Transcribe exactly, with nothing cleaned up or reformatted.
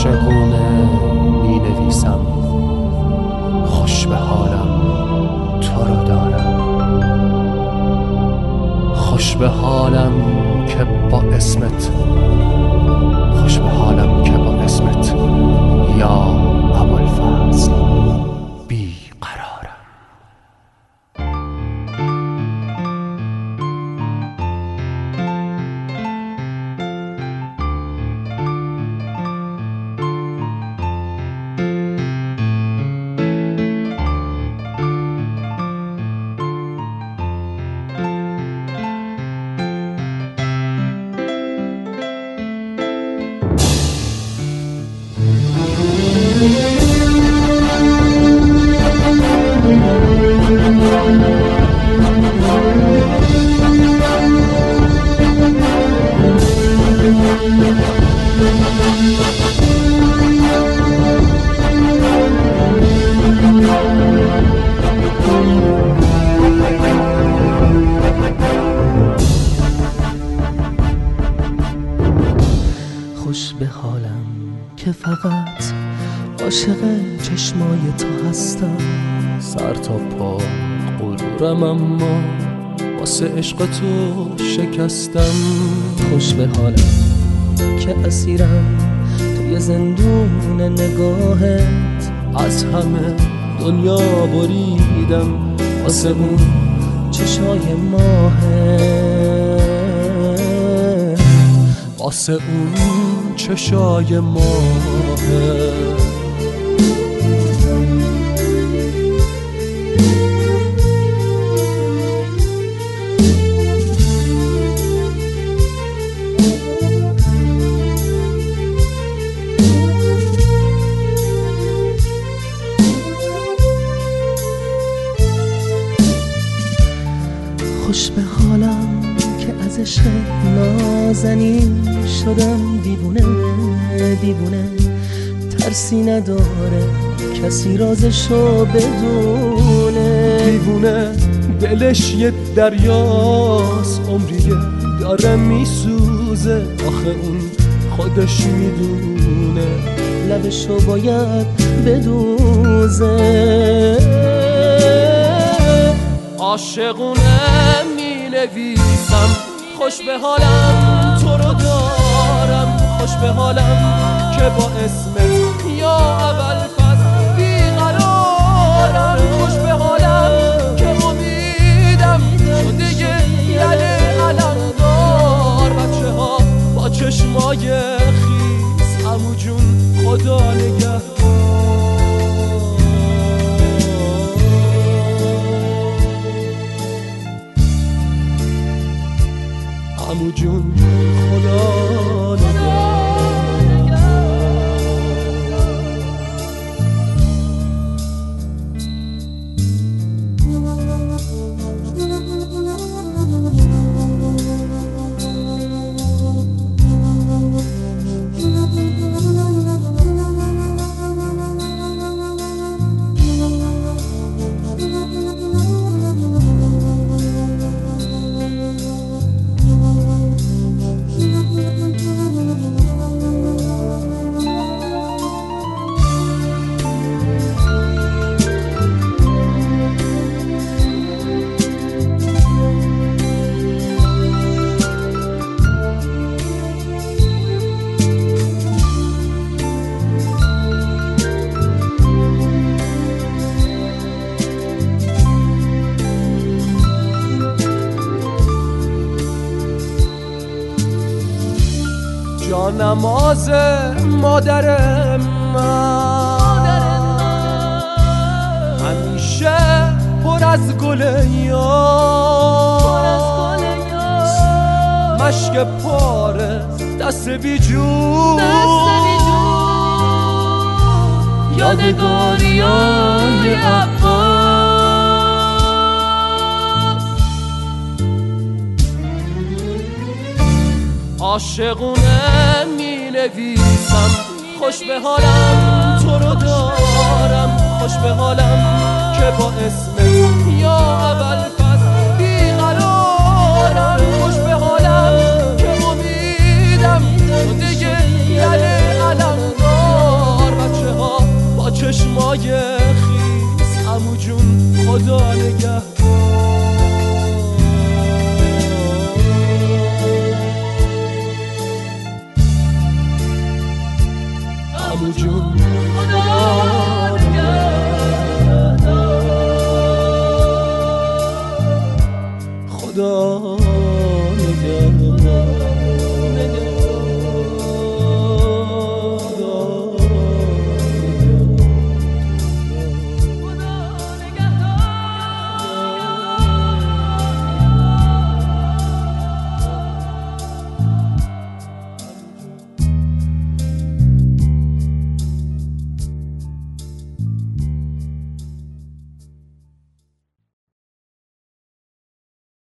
عاشقونه می نویسم، خوش به حالم تو رو دارم، خوش به حالم که با اسمت، خوش به حالم که با اسمت یا ابوالفضل بی قرارم. خوش به حالم که فقط عاشق چشمای تو هستم، سر تا پا غرورم اما واسه عشق تو شکستم. خوش به حالم که اسیرم توی زندون نگاهت، از همه دنیا بریدم واسه اون چشای ماهت، واسه اون چشای ماهت. خوش به حالم که از عشق نازنین شدم دیوونه دیوونه، ترسی نداره کسی رازشو بدونه. دیوونه دلش یه دریاست، عمریه داره میسوزه، آخه اون خودش میدونه لبشو باید بدوزه. عاشقونه می نویسم، خوش به حالم تو رو دارم، خوش به حالم که با اسمت یا ابوالفضل بی قرارم. خوش به حالم که امیدم شده یله علمدار، بچه ها با چشمای خیس عمو جون خدا نگهدار. عمو جون خدا نگهدار. جانماز مادر من همیشه پر از گل یار، مشک پاره دست بی جون، یادگاری های عباس. عاشقونه می نویسم، خوش به حالم تو رو دارم، خوش به حالم که با اسمت یا ابوالفضل بی قرارم. خوش به حالم که امیدم شده یله علمدار، عمو جون